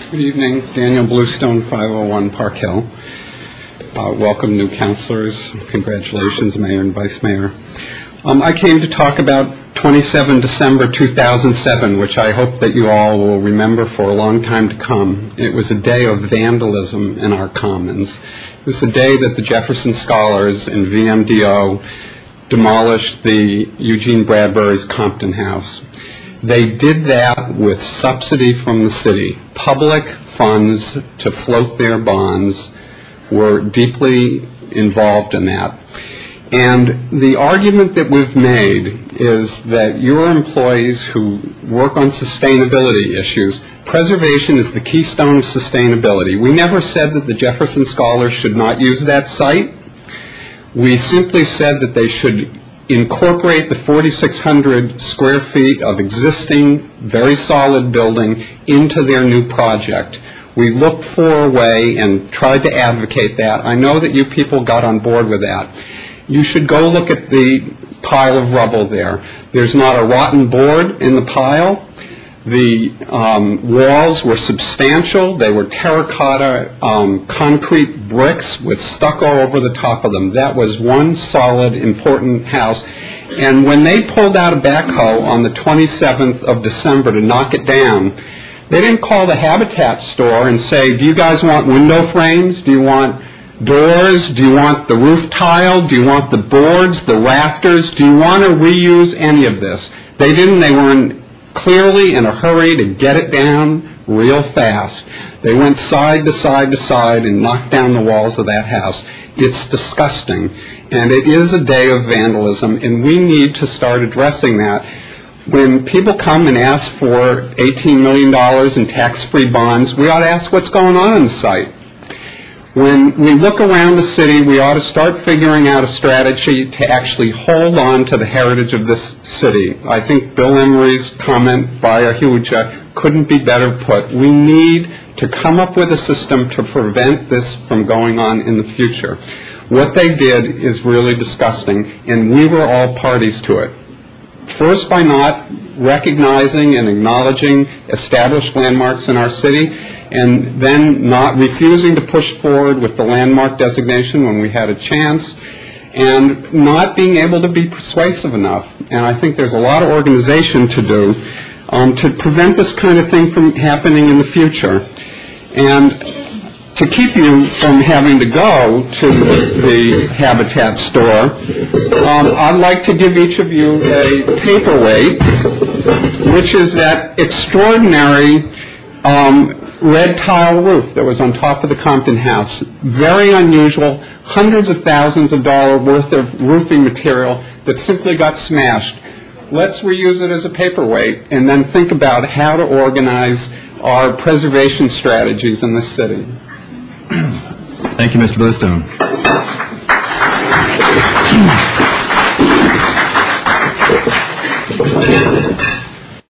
Good evening. Daniel Bluestone, 501 Park Hill. Welcome, new councilors. Congratulations, Mayor and Vice Mayor. I came to talk about 27 December 2007, which I hope that you all will remember for a long time to come. It was a day of vandalism in our commons. It was the day that the Jefferson Scholars and VMDO demolished the Eugene Bradbury's Compton House. They did that with subsidy from the city. Public funds to float their bonds were deeply involved in that. And the argument that we've made is that your employees who work on sustainability issues, preservation is the keystone of sustainability. We never said that the Jefferson Scholars should not use that site. We simply said that they should incorporate the 4,600 square feet of existing, very solid building into their new project. We looked for a way and tried to advocate that. I know that you people got on board with that. You should go look at the pile of rubble there. There's not a rotten board in the pile. The walls were substantial. They were terracotta concrete bricks with stucco over the top of them. That was one solid, important house. And when they pulled out a backhoe on the 27th of December to knock it down, they didn't call the Habitat store and say, do you guys want window frames? Do you want doors? Do you want the roof tile? Do you want the boards, the rafters? Do you want to reuse any of this? They didn't. They were clearly in a hurry to get it down real fast. They went side to side to side and knocked down the walls of that house. It's disgusting. And it is a day of vandalism, and we need to start addressing that. When people come and ask for $18 million in tax-free bonds, we ought to ask what's going on the site. When we look around the city, we ought to start figuring out a strategy to actually hold on to the heritage of this city. I think Bill Emery's comment by Ahuja couldn't be better put. We need to come up with a system to prevent this from going on in the future. What they did is really disgusting, and we were all parties to it. First, by not recognizing and acknowledging established landmarks in our city, and then not refusing to push forward with the landmark designation when we had a chance, and not being able to be persuasive enough. And I think there's a lot of organization to do to prevent this kind of thing from happening in the future. And to keep you from having to go to the Habitat store, I'd like to give each of you a paperweight, which is that extraordinary red tile roof that was on top of the Compton House. Very unusual, hundreds of thousands of dollars worth of roofing material that simply got smashed. Let's reuse it as a paperweight and then think about how to organize our preservation strategies in this city. Thank you, Mr. Bluestone.